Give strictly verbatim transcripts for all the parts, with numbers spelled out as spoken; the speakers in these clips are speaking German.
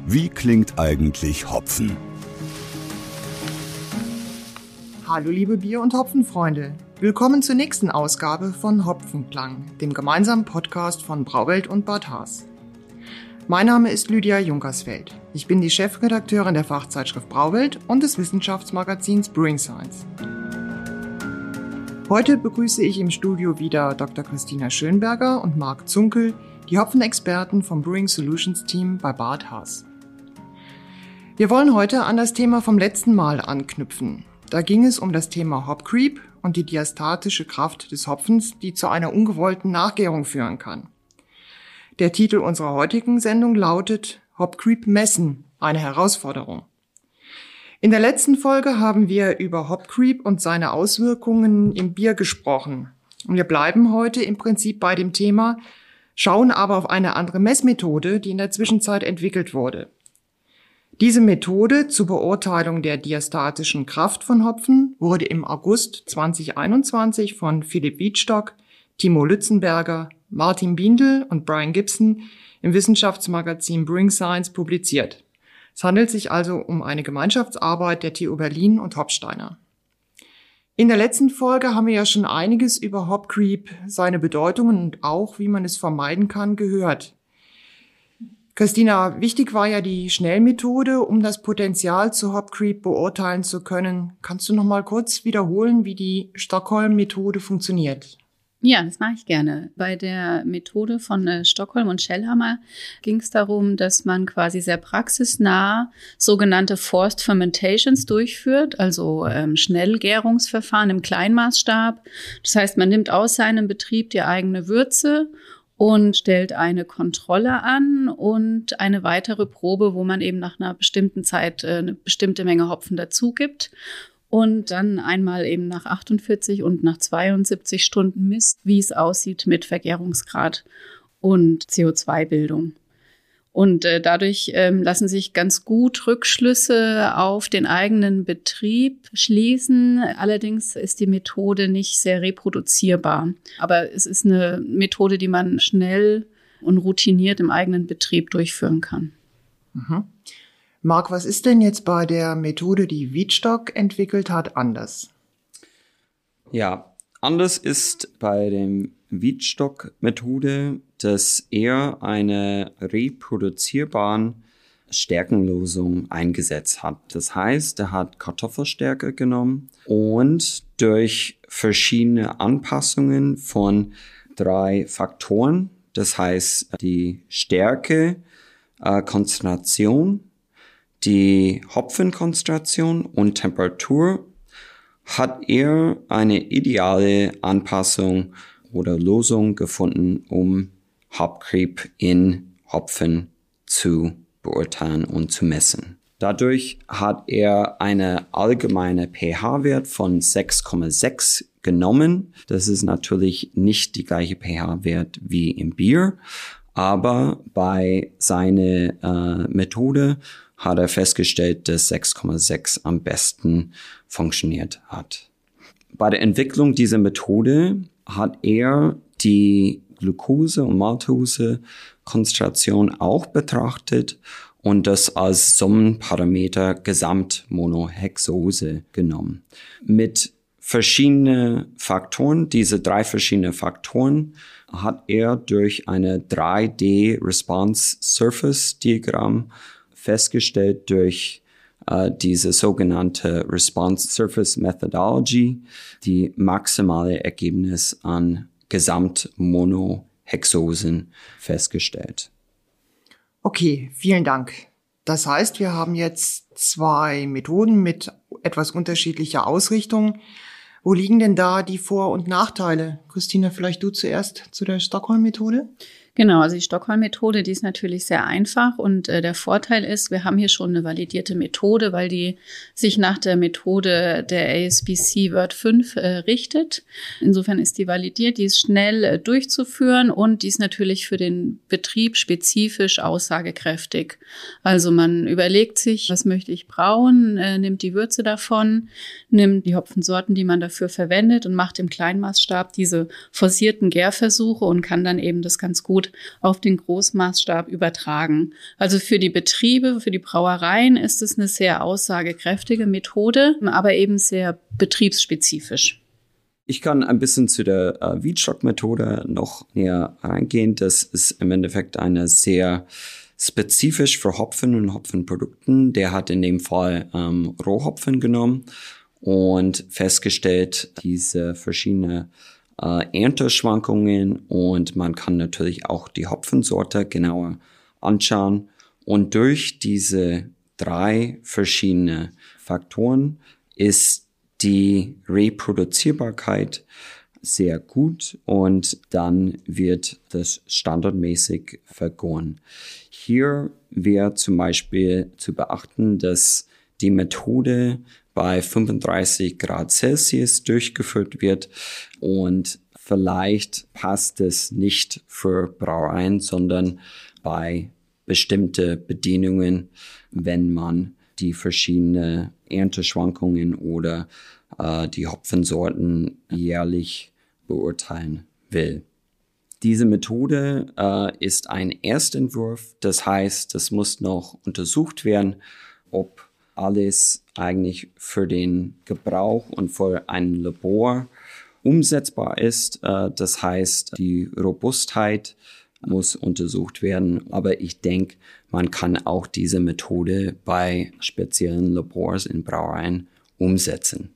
Wie klingt eigentlich Hopfen? Hallo liebe Bier- und Hopfenfreunde. Willkommen zur nächsten Ausgabe von Hopfenklang, dem gemeinsamen Podcast von Brauwelt und Bad Haas. Mein Name ist Lydia Junkersfeld. Ich bin die Chefredakteurin der Fachzeitschrift Brauwelt und des Wissenschaftsmagazins Brewing Science. Heute begrüße ich im Studio wieder Doktor Christina Schönberger und Marc Zunkel, die Hopfenexperten vom Brewing Solutions Team bei Bad Haas. Wir wollen heute an das Thema vom letzten Mal anknüpfen. Da ging es um das Thema Hop Creep und die diastatische Kraft des Hopfens, die zu einer ungewollten Nachgärung führen kann. Der Titel unserer heutigen Sendung lautet Hop Creep messen, eine Herausforderung. In der letzten Folge haben wir über Hop Creep und seine Auswirkungen im Bier gesprochen. Und wir bleiben heute im Prinzip bei dem Thema, schauen aber auf eine andere Messmethode, die in der Zwischenzeit entwickelt wurde. Diese Methode zur Beurteilung der diastatischen Kraft von Hopfen wurde im August zweitausendeinundzwanzig von Philipp Wiedstock, Timo Lützenberger, Martin Biendl und Brian Gibson im Wissenschaftsmagazin Brewing Science publiziert. Es handelt sich also um eine Gemeinschaftsarbeit der T U Berlin und Hopsteiner. In der letzten Folge haben wir ja schon einiges über Hop Creep, seine Bedeutungen und auch, wie man es vermeiden kann, gehört. Christina, wichtig war ja die Schnellmethode, um das Potenzial zu Hop Creep beurteilen zu können. Kannst du noch mal kurz wiederholen, wie die Stockholm-Methode funktioniert? Ja, das mache ich gerne. Bei der Methode von äh, Stockholm und Schellhammer ging es darum, dass man quasi sehr praxisnah sogenannte Forced Fermentations durchführt, also ähm, Schnellgärungsverfahren im Kleinmaßstab. Das heißt, man nimmt aus seinem Betrieb die eigene Würze und stellt eine Kontrolle an und eine weitere Probe, wo man eben nach einer bestimmten Zeit äh, eine bestimmte Menge Hopfen dazu gibt. Und dann einmal eben nach achtundvierzig und nach zweiundsiebzig Stunden misst, wie es aussieht mit Vergärungsgrad und C O zwei Bildung. Und äh, dadurch ähm, lassen sich ganz gut Rückschlüsse auf den eigenen Betrieb schließen. Allerdings ist die Methode nicht sehr reproduzierbar. Aber es ist eine Methode, die man schnell und routiniert im eigenen Betrieb durchführen kann. Mhm. Marc, was ist denn jetzt bei der Methode, die Wiedstock entwickelt hat, anders? Ja, anders ist bei der Wiedstock-Methode, dass er eine reproduzierbare Stärkenlösung eingesetzt hat. Das heißt, er hat Kartoffelstärke genommen und durch verschiedene Anpassungen von drei Faktoren, das heißt die Stärke, äh, Konzentration, die Hopfenkonzentration und Temperatur, hat er eine ideale Anpassung oder Lösung gefunden, um Hop Creep in Hopfen zu beurteilen und zu messen. Dadurch hat er eine allgemeine pH-Wert von sechs Komma sechs genommen. Das ist natürlich nicht die gleiche pH-Wert wie im Bier, aber bei seiner äh, Methode hat er festgestellt, dass sechs Komma sechs am besten funktioniert hat. Bei der Entwicklung dieser Methode hat er die Glucose- und Maltose-Konzentration auch betrachtet und das als Summenparameter Gesamtmonohexose genommen. Mit verschiedenen Faktoren, diese drei verschiedenen Faktoren, hat er durch eine drei D Response Surface Diagramm festgestellt durch äh, diese sogenannte Response Surface Methodology, die maximale Ergebnis an Gesamtmonohexosen festgestellt. Okay, vielen Dank. Das heißt, wir haben jetzt zwei Methoden mit etwas unterschiedlicher Ausrichtung. Wo liegen denn da die Vor- und Nachteile? Christina, vielleicht du zuerst zu der Stockholm-Methode? Genau, also die Stockholm-Methode, die ist natürlich sehr einfach und äh, der Vorteil ist, wir haben hier schon eine validierte Methode, weil die sich nach der Methode der A S B C Word fünf äh, richtet. Insofern ist die validiert, die ist schnell äh, durchzuführen und die ist natürlich für den Betrieb spezifisch aussagekräftig. Also man überlegt sich, was möchte ich brauen, äh, nimmt die Würze davon, nimmt die Hopfensorten, die man dafür verwendet und macht im Kleinmaßstab diese forcierten Gärversuche und kann dann eben das ganz gut Angebot auf den Großmaßstab übertragen. Also für die Betriebe, für die Brauereien ist es eine sehr aussagekräftige Methode, aber eben sehr betriebsspezifisch. Ich kann ein bisschen zu der äh, Wiedstock-Methode noch näher reingehen. Das ist im Endeffekt eine sehr spezifisch für Hopfen und Hopfenprodukten. Der hat in dem Fall ähm, Rohhopfen genommen und festgestellt, diese verschiedenen äh, Ernteschwankungen, und man kann natürlich auch die Hopfensorte genauer anschauen. Und durch diese drei verschiedene Faktoren ist die Reproduzierbarkeit sehr gut, und dann wird das standardmäßig vergoren. Hier wäre zum Beispiel zu beachten, dass die Methode bei fünfunddreißig Grad Celsius durchgeführt wird, und vielleicht passt es nicht für Brauereien, sondern bei bestimmte Bedingungen, wenn man die verschiedenen Ernteschwankungen oder äh, die Hopfensorten jährlich beurteilen will. Diese Methode äh, ist ein Erstentwurf, das heißt, es muss noch untersucht werden, ob alles eigentlich für den Gebrauch und für ein Labor umsetzbar ist. Äh, das heißt, die Robustheit muss untersucht werden, aber ich denke, man kann auch diese Methode bei speziellen Labors in Brauereien umsetzen.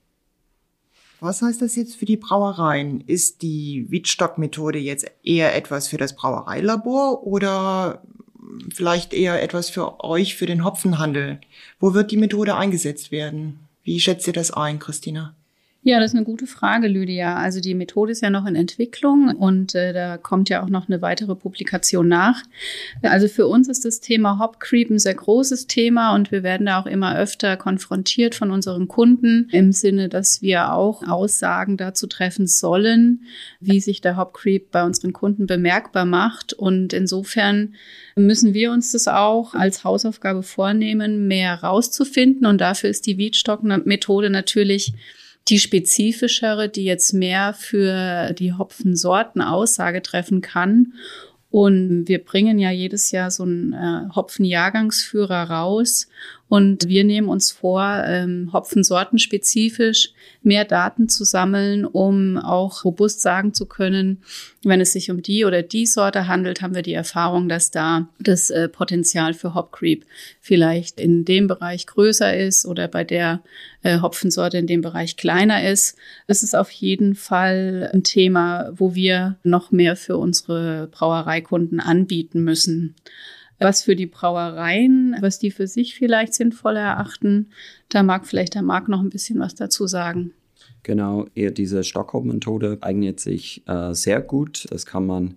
Was heißt das jetzt für die Brauereien? Ist die Wiedstock-Methode jetzt eher etwas für das Brauereilabor oder vielleicht eher etwas für euch, für den Hopfenhandel? Wo wird die Methode eingesetzt werden? Wie schätzt ihr das ein, Christina? Ja, das ist eine gute Frage, Lydia. Also die Methode ist ja noch in Entwicklung, und äh, da kommt ja auch noch eine weitere Publikation nach. Also für uns ist das Thema Hopcreep ein sehr großes Thema, und wir werden da auch immer öfter konfrontiert von unseren Kunden im Sinne, dass wir auch Aussagen dazu treffen sollen, wie sich der Hopcreep bei unseren Kunden bemerkbar macht. Und insofern müssen wir uns das auch als Hausaufgabe vornehmen, mehr rauszufinden, und dafür ist die Wiedstock-Methode natürlich die spezifischere, die jetzt mehr für die Hopfensorten Aussage treffen kann. Und wir bringen ja jedes Jahr so einen äh, Hopfenjahrgangsführer raus. Und wir nehmen uns vor, ähm, hopfensortenspezifisch mehr Daten zu sammeln, um auch robust sagen zu können, wenn es sich um die oder die Sorte handelt, haben wir die Erfahrung, dass da das äh, Potenzial für Hopcreep vielleicht in dem Bereich größer ist oder bei der äh, Hopfensorte in dem Bereich kleiner ist. Es ist auf jeden Fall ein Thema, wo wir noch mehr für unsere Brauereikunden anbieten müssen. Was für die Brauereien, was die für sich vielleicht sinnvoll erachten, da mag vielleicht der Marc noch ein bisschen was dazu sagen. Genau, eher diese Stockholm-Methode eignet sich äh, sehr gut. Das kann man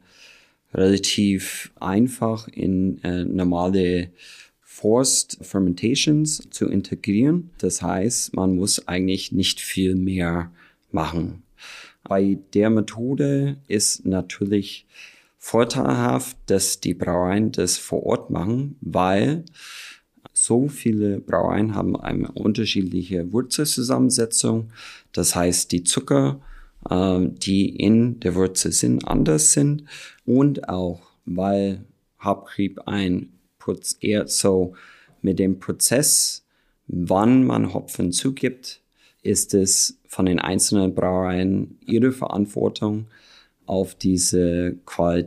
relativ einfach in äh, normale Forced Fermentations zu integrieren. Das heißt, man muss eigentlich nicht viel mehr machen. Bei der Methode ist natürlich vorteilhaft, dass die Brauereien das vor Ort machen, weil so viele Brauereien haben eine unterschiedliche Wurzelzusammensetzung. Das heißt, die Zucker, äh, die in der Wurzel sind, anders sind. Und auch, weil Hopcreep ein Proz- eher so mit dem Prozess, wann man Hopfen zugibt, ist es von den einzelnen Brauereien ihre Verantwortung, auf diese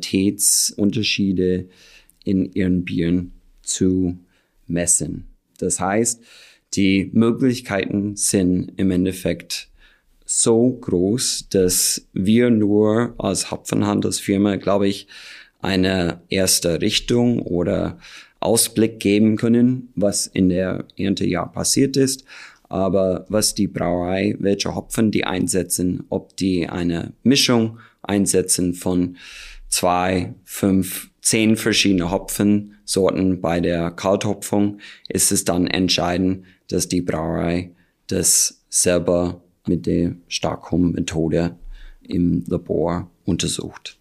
Qualitätsunterschiede in ihren Bieren zu messen. Das heißt, die Möglichkeiten sind im Endeffekt so groß, dass wir nur als Hopfenhandelsfirma, glaube ich, eine erste Richtung oder Ausblick geben können, was in der Erntejahr passiert ist. Aber was die Brauerei, welche Hopfen die einsetzen, ob die eine Mischung einsetzen von zwei, fünf, zehn verschiedene Hopfensorten bei der Kalthopfung, ist es dann entscheidend, dass die Brauerei das selber mit der Stockholm-Methode im Labor untersucht.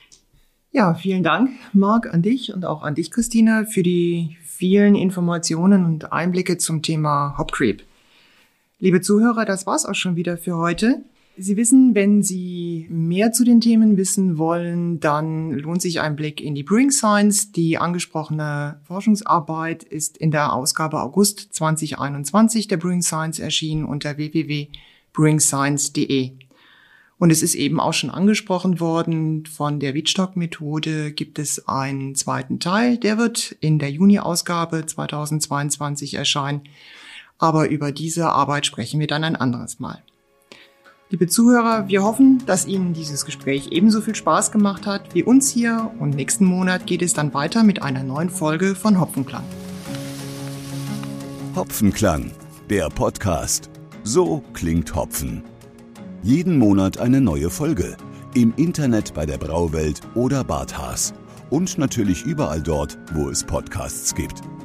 Ja, vielen Dank, Marc, an dich und auch an dich, Christina, für die vielen Informationen und Einblicke zum Thema Hopcreep. Liebe Zuhörer, das war's auch schon wieder für heute. Sie wissen, wenn Sie mehr zu den Themen wissen wollen, dann lohnt sich ein Blick in die Brewing Science. Die angesprochene Forschungsarbeit ist in der Ausgabe August zwanzig einundzwanzig der Brewing Science erschienen unter w w w punkt brewing science punkt d e. Und es ist eben auch schon angesprochen worden, von der Wittstock-Methode gibt es einen zweiten Teil, der wird in der Juni-Ausgabe zweitausendzweiundzwanzig erscheinen. Aber über diese Arbeit sprechen wir dann ein anderes Mal. Liebe Zuhörer, wir hoffen, dass Ihnen dieses Gespräch ebenso viel Spaß gemacht hat wie uns hier und nächsten Monat geht es dann weiter mit einer neuen Folge von Hopfenklang. Hopfenklang, der Podcast. So klingt Hopfen. Jeden Monat eine neue Folge. Im Internet bei der Brauwelt oder Bad Haas. Und natürlich überall dort, wo es Podcasts gibt.